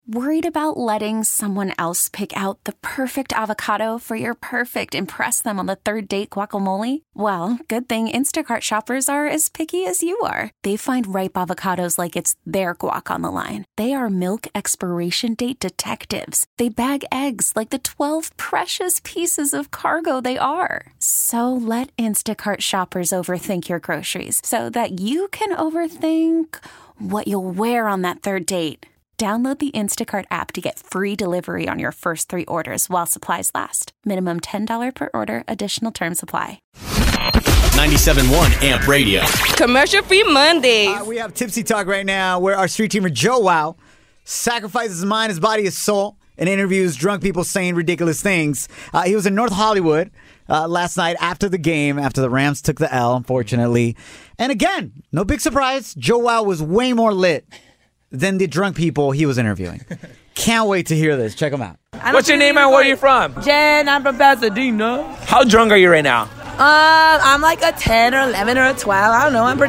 Worried about letting someone else pick out the perfect avocado for your perfect impress them on the third date guacamole? Well, good thing Instacart shoppers are as picky as you are. They find ripe avocados like it's their guac on the line. They are milk expiration date detectives. They bag eggs like the 12 precious pieces of cargo they are. So let Instacart shoppers overthink your groceries so that you can overthink what you'll wear on that third date. Download the Instacart app to get free delivery on your first 3 orders while supplies last. Minimum $10 per order. Additional terms apply. 97.1 AMP Radio. Commercial-free Mondays. We have Tipsy Talk right now where our street teamer Joe Wow sacrifices his mind, his body, his soul and interviews drunk people saying ridiculous things. He was in North Hollywood last night after the game, after the Rams took the L, unfortunately. And again, no big surprise, Joe Wow was way more lit than the drunk people he was interviewing. Can't wait to hear this. Check him out. What's your name and where are you from? Jen, I'm from Pasadena. How drunk are you right now? I'm like a 10 or 11 or a 12. I don't know. I'm pretty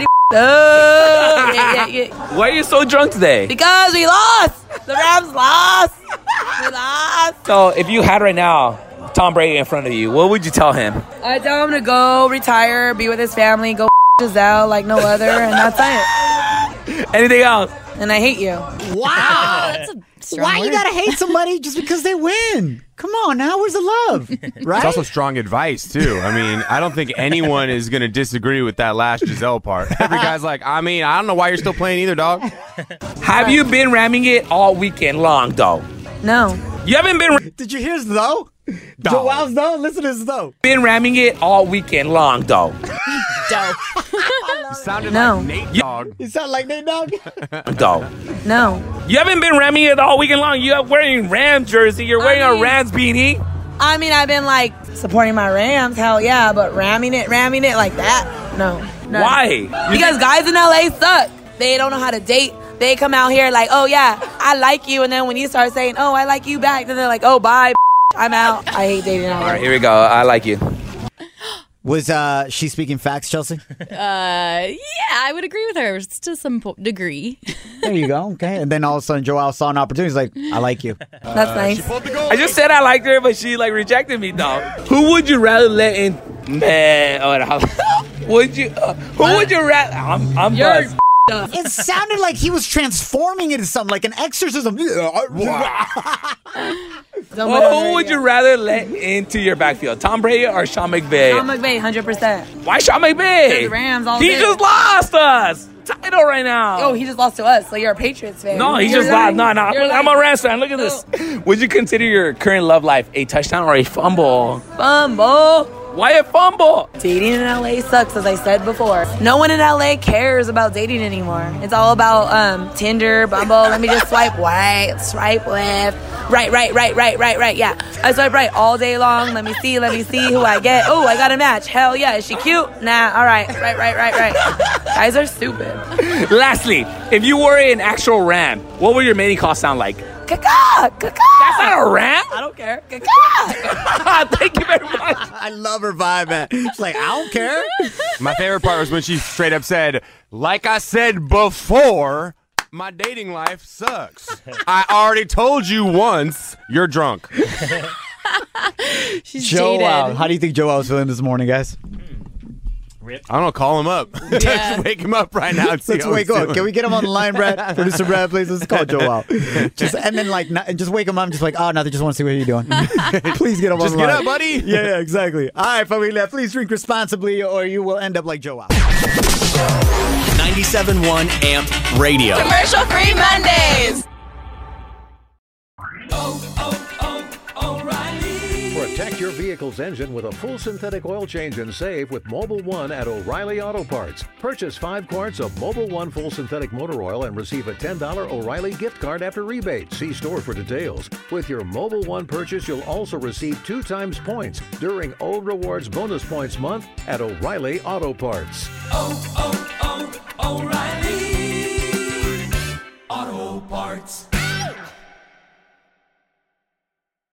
yeah. Why are you so drunk today? Because we lost. The Rams lost. We lost. So if you had right now Tom Brady in front of you, what would you tell him? I tell him to go retire, be with his family, go Giselle like no other, and that's it. Anything else? And I hate you. Wow. That's a strong Why word. you gotta hate somebody just because they win? Come on now, where's the love? Right? It's also strong advice, too. I mean, I don't think anyone is going to disagree with that last Giselle part. Every guy's like, I mean, I don't know why you're still playing either, dog. Have you been ramming it all weekend long, though? No. You haven't been Did you hear his though? Joe Wow's though? Listen to his though. been ramming it all weekend long, though. You sounded No. like Nate Dogg. You sound like Nate Dogg. Though. No. You haven't been ramming it all weekend long. You're wearing Rams jersey. You're wearing a Rams beanie. I mean, I've been like supporting my Rams, hell yeah, but ramming it like that? No. Why? Because guys in LA suck. They don't know how to date. They come out here like, oh yeah, I like you, and then when you start saying, oh, I like you back, then they're like, oh, bye, I'm out. I hate dating LA. All right, here we go. I like you. Was she speaking facts, Chelsea? Yeah, I would agree with her to some degree. There you go. Okay. And then all of a sudden, Joe Wow saw an opportunity. He's like, I like you. That's nice. I just said I liked her, but she like rejected me, though. Who would you rather let in? Man, would you? Who would you rather? I'm buzzed. It sounded like he was transforming into something, like an exorcism. Well, who would you rather let into your backfield, Tom Brady or Sean McVay? Sean McVay, 100%. Why Sean McVay? The Rams all He day. just lost us title right now. Oh, he just lost to us, so you're a Patriots fan. No, he You're just lost. lying. No. You're I'm a lying. Rams fan. Look at this. Would you consider your current love life a touchdown or a fumble? Fumble. Why a fumble? Dating in LA sucks, as I said before. No one in LA cares about dating anymore. It's all about Tinder, Bumble. Let me just swipe right, swipe left. Right. Yeah, I swipe right all day long. Let me see who I get. Oh, I got a match. Hell yeah. Is she cute? Nah. All right. Right. Guys are stupid. Lastly, if you were an actual Ram, what would your mating call sound like? Caca. That's not a Ram. I don't care. Caca. Thank you very much. I love her vibe, man. She's like, I don't care. My favorite part was when she straight up said, like I said before, my dating life sucks. I already told you once, you're drunk. She's Joe jaded. Wow. How do you think Joe Wow was feeling this morning, guys? I don't know, call him up. Just wake him up right now and see Let's how wake he's up. doing. Can we get him on the line, Brad? Producer Brad, please. Let's call Joe Wow. And then just wake him up. Just like, oh, no, they just want to see what you're doing. Please get him on Just the get line. up, buddy. Yeah, exactly. All right, familia, please drink responsibly or you will end up like Joe Wow. 97.1 AMP Radio. Commercial-free Mondays. Protect your vehicle's engine with a full synthetic oil change and save with Mobil 1 at O'Reilly Auto Parts. Purchase 5 quarts of Mobil 1 full synthetic motor oil and receive a $10 O'Reilly gift card after rebate. See store for details. With your Mobil 1 purchase, you'll also receive 2 times points during O Rewards Bonus Points Month at O'Reilly Auto Parts. O'Reilly Auto Parts.